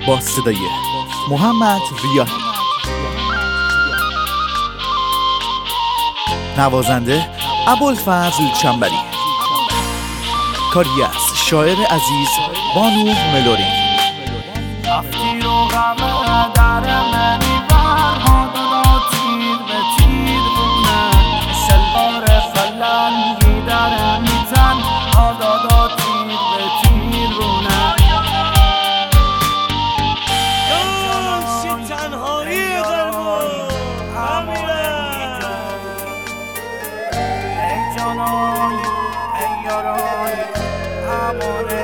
با صدای محمد ریاحی، نوازنده ابوالفضل چنبری، کاری از شاعر عزیز بانو ملوری. رفتی رو غمه در منی برها دادا تیر به تیر بونه شلوار فلنگی در میتن ها دادا تیر به تیر بونه یاش تنهایی قلبو همیره ای جانای ای یارای همونه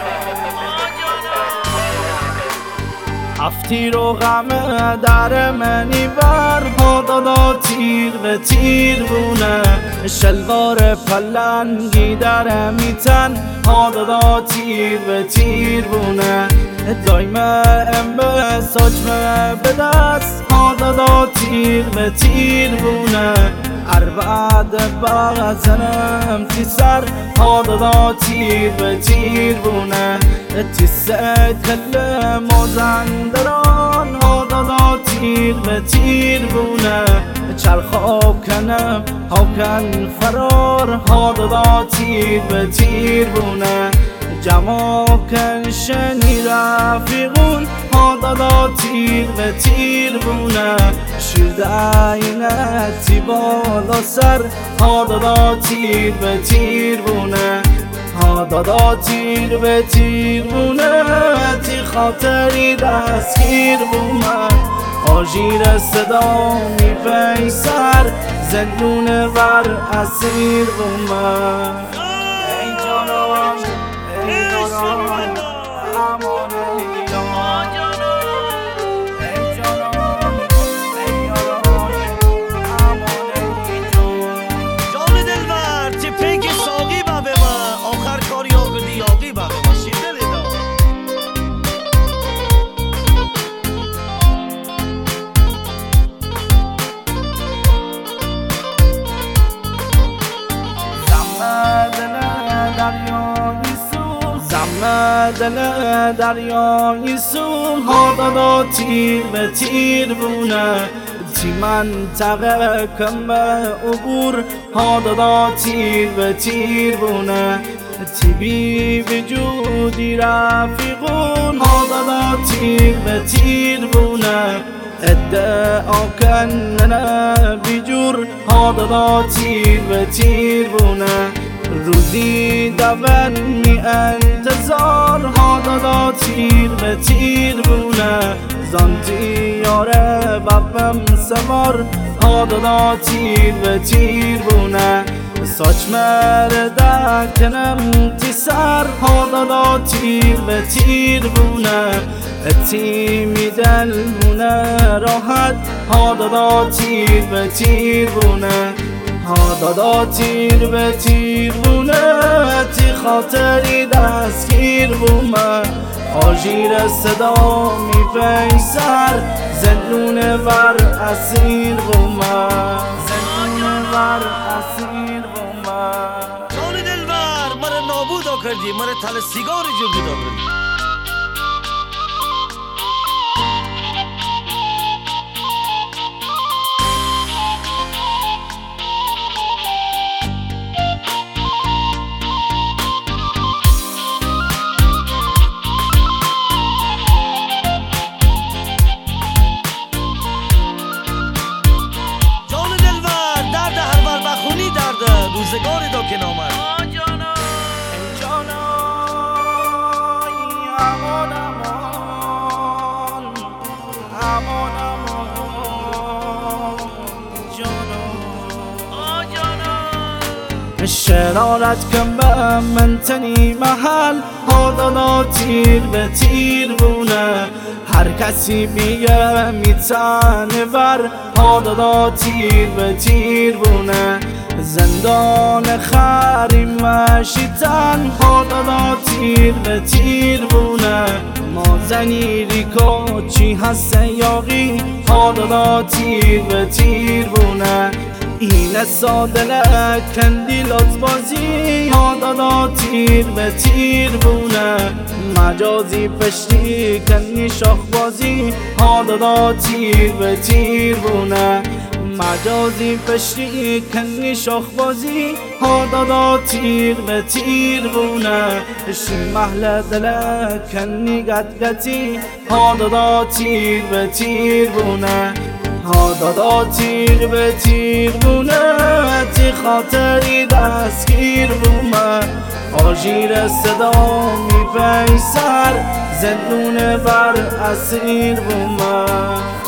رفتی رو غمه در منی برها دادا تیر به تیر بونه شلوار پلنگی در میتن ها دادا تیر به تیر بونه دایمه امه ساچمه به دست ها دادا تیر به تیر بونه بعد بغزنم تی سر ها دادا تیر به تیر بونه تی کل مازندران ها دادا تیر به تیر بونه چرخ کنم هاکن فرار ها دادا تیر به تیر بونه جمع کن شنی رفیقون ها دادا تیر به تیر بونه شیر دینتی بالا سر ها دادا تیر به تیر بونه ها دادا تیر به تیر بونه تی خاطری دستگیر بونه آژیر صدا می پیسر زندون ور اسیر بونه ای جانان ای یاران امان ایران ای جانان ای یاران امان ایران جان دلبر تی پیک ساقی با به ما آخر کار یاقی یاقی با به ما شیدل دا دل دریای سون ها دادا تیر به تیر بونه تی منطقه کم عبور ها دادا تیر به تیر بونه تی بی وجودی رفیقون ها دادا تیر به تیر بونه ادعا کنن بیجور ها دادا تیر به تیر بونه روزی دون می انتظار ها دادا تیر به تیر بونه زانتی یاره ببم سوار ها دادا تیر به تیر بونه ساچ مرده کنم تی سر ها دادا تیر به تیر بونه تی میدل بونه راحت ها دادا تیر به تیر بونه ها دادا تیر به تیر بونه تی خاطری دستگیر بومه آژیر صدا می پیسر زندون ور اسیر بومه زندون ور اسیر بومه جان دلبر مرا نابودا کردی مرا تل سیگار جگودا کردی روزگار دا که نامد ای جانای امان امان امان امان جانان شرارت کن به من تنی محل ها دادا تیر به تیر بونه هر کسی میگه میتنه ور ها دادا تیر به تیر بونه زندان خریم و شیطان ها دادا تیر به تیر بونه ما زنیری که چی هست یاقی ها دادا تیر به تیر بونه این ساده کندیلات بازی ها دادا تیر به تیر بونه مجازی پشتی کنی شاخ بازی ها دادا تیر به تیر بونه مجازی پشتی کنی شاخ بازی ها دادا تیر به تیر بونه شی محل دل کنی گدگتی ها دادا تیر به تیر بونه ها دادا تیر به تیر بونه تی خاطری دستگیر بومه آژیر صدا می پیسر زندون بر اسیر بومه